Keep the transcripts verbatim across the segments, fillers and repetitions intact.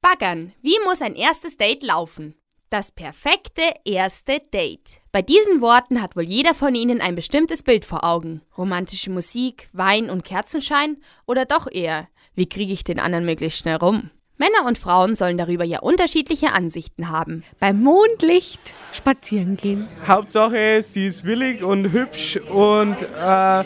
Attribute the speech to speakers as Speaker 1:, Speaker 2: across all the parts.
Speaker 1: Baggern. Wie muss ein erstes Date laufen? Das perfekte erste Date. Bei diesen Worten hat wohl jeder von Ihnen ein bestimmtes Bild vor Augen. Romantische Musik, Wein und Kerzenschein oder doch eher, wie kriege ich den anderen möglichst schnell rum? Männer und Frauen sollen darüber ja unterschiedliche Ansichten haben.
Speaker 2: Beim Mondlicht spazieren gehen.
Speaker 3: Hauptsache, sie ist willig und hübsch und äh,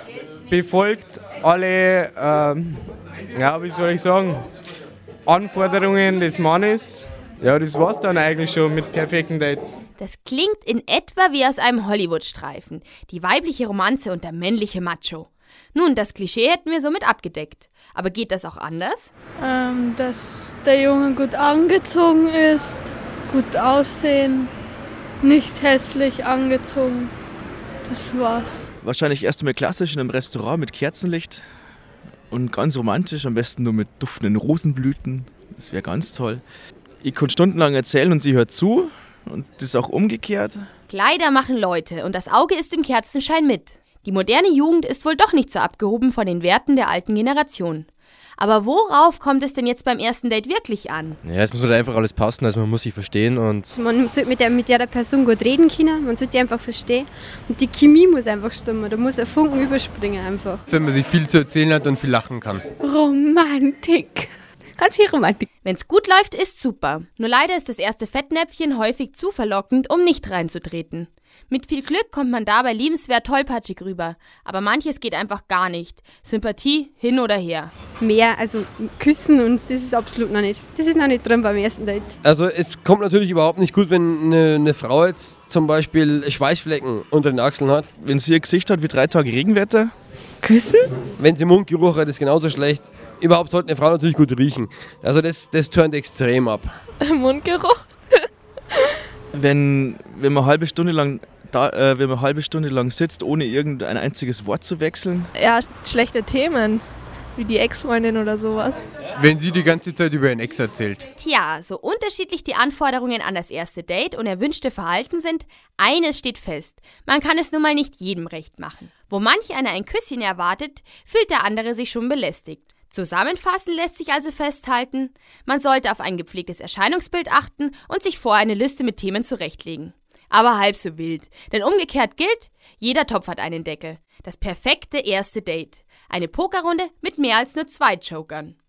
Speaker 3: befolgt alle, äh, ja, wie soll ich sagen, Anforderungen des Mannes. Ja, das war's dann eigentlich schon mit perfektem Date.
Speaker 1: Das klingt in etwa wie aus einem Hollywood-Streifen. Die weibliche Romanze und der männliche Macho. Nun, das Klischee hätten wir somit abgedeckt. Aber geht das auch anders?
Speaker 4: Ähm, dass der Junge gut angezogen ist, gut aussehen, nicht hässlich angezogen. Das war's.
Speaker 5: Wahrscheinlich erst einmal klassisch in einem Restaurant mit Kerzenlicht und ganz romantisch, am besten nur mit duftenden Rosenblüten. Das wäre ganz toll. Ich kann stundenlang erzählen und sie hört zu und das auch umgekehrt.
Speaker 1: Kleider machen Leute und das Auge ist im Kerzenschein mit. Die moderne Jugend ist wohl doch nicht so abgehoben von den Werten der alten Generation. Aber worauf kommt es denn jetzt beim ersten Date wirklich an?
Speaker 6: Ja, es muss halt einfach alles passen, also man muss sich verstehen und...
Speaker 7: Man sollte mit der, mit der Person gut reden können, man sollte sie einfach verstehen und die Chemie muss einfach stimmen, da muss ein Funken überspringen einfach.
Speaker 6: Wenn man sich viel zu erzählen hat und viel lachen kann.
Speaker 2: Romantik. Ganz viel Romantik.
Speaker 1: Wenn's gut läuft, ist super. Nur leider ist das erste Fettnäpfchen häufig zu verlockend, um nicht reinzutreten. Mit viel Glück kommt man dabei liebenswert tollpatschig rüber. Aber manches geht einfach gar nicht. Sympathie hin oder her.
Speaker 7: Mehr, also küssen und das ist absolut noch nicht. Das ist noch nicht drin beim ersten Date.
Speaker 6: Also es kommt natürlich überhaupt nicht gut, wenn eine, eine Frau jetzt zum Beispiel Schweißflecken unter den Achseln hat.
Speaker 5: Wenn sie ihr Gesicht hat wie drei Tage Regenwetter.
Speaker 2: Küssen?
Speaker 6: Wenn sie Mundgeruch hat, ist genauso schlecht. Überhaupt sollte eine Frau natürlich gut riechen. Also das, das turnt extrem ab.
Speaker 4: Mundgeruch.
Speaker 5: Wenn, wenn man eine halbe Stunde lang da, äh, wenn man eine halbe Stunde lang sitzt, ohne irgendein einziges Wort zu wechseln.
Speaker 4: Ja, schlechte Themen, wie die Ex-Freundin oder sowas.
Speaker 6: Wenn sie die ganze Zeit über ihren Ex erzählt.
Speaker 1: Tja, so unterschiedlich die Anforderungen an das erste Date und erwünschte Verhalten sind, eines steht fest. Man kann es nun mal nicht jedem recht machen. Wo manch einer ein Küsschen erwartet, fühlt der andere sich schon belästigt. Zusammenfassen lässt sich also festhalten, man sollte auf ein gepflegtes Erscheinungsbild achten und sich vorher eine Liste mit Themen zurechtlegen. Aber halb so wild, denn umgekehrt gilt, jeder Topf hat einen Deckel. Das perfekte erste Date. Eine Pokerrunde mit mehr als nur zwei Jokern.